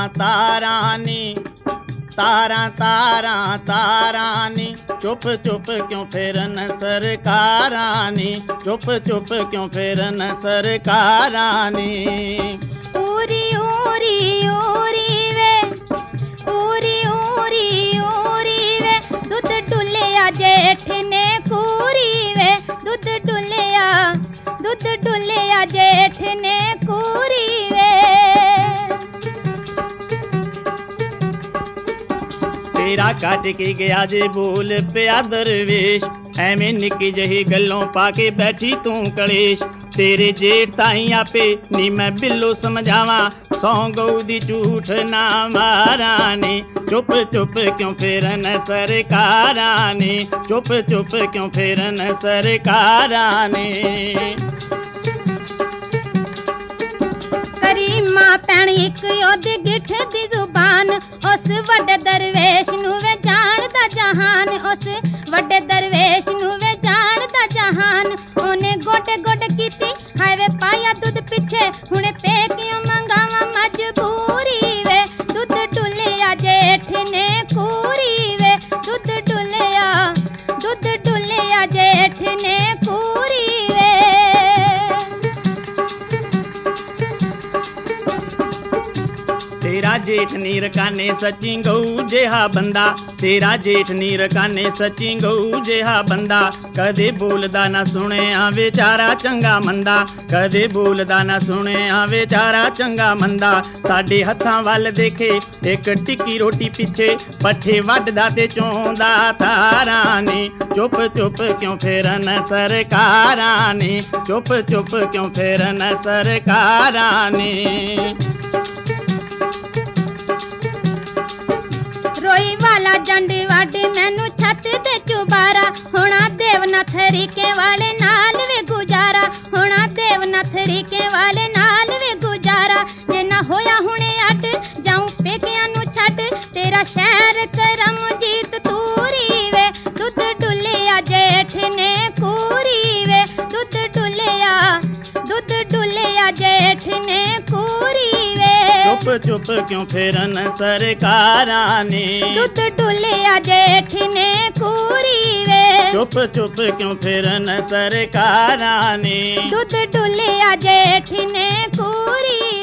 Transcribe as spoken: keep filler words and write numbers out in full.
तारा नी तारा तारा तारा नी चुप चुप क्यों फिरन सरकारा नी चुप चुप क्यों फिरन सरकारा नी। उरी उरी उरी वे उरी उरी उरी वे दुध डुलिया जेठ ने कूरी वे दुध डुलिया दुध डुलिया जेठ ने कूरी वे। तेरा कट के गया जे बोल पिया दरवेश एवें निकी जही गल्लों पाके बैठी तू कलेश। तेरे जेठ ताई आपे नी मैं बिल्लो समझावा सौ गऊ दी झूठ ना मारा नी चुप चुप क्यों फिरन सरकारा नी चुप चुप क्यों फिरन सरकारा नी। करीमा भैन इक ओदी गिठ दी जुबान उस वड्डे दरवेश नू वे जानदा जहान उस वड्डे दरवेश नू वे जानदा जहान। ओने गोटे गोटे कीती हाय वे पाया दुध पिछे हुणे पे क्यों मंगावा मजबूरी वे दुध डुलिया जेठ ने कूरी वे दुध डुलिया दुध डुलिया जेठ ने कूरी वे। तेरा जेठ नीर काने सच्ची गऊ जेहा बंदा तेरा जेठ नीर काने सच्ची गऊ जेहा बंदा। कदे बोलदा ना सुने आ बेचारा चंगा मंदा कदे बोलदा ना सुने आ बेचारा चंगा मंदा। साडे हत्थां वल देखे एक टिक्की रोटी पिछे पट्ठे वड्डदा ते चोंदा तारा नी चुप चुप क्यों फिरन सरकारा नी चुप चुप क्यों फिरन सरकारा नी। रोई वाला जंड वाडी मैनू छत ते चुबारा होना देवनाथ रीके वाले नाल वे गुजारा होना देवनाथ रीके वाले नाल वे गुजारा। जे ना होया हुणे अड जाऊं पेकियां नू छड तेरा शहर करम जीत तूरी वे दुध डुलिया जेठ ने कूरी वे दुध डुलिया दुध डुलिया जेठ ने कूरी वे। चुप चुप क्यों फिरन सरकारा नी दुध डुलिया जेठ ने कूरी वे चुप चुप क्यों फिरन सरकारा नी दुध डुलिया जेठ ने कूरी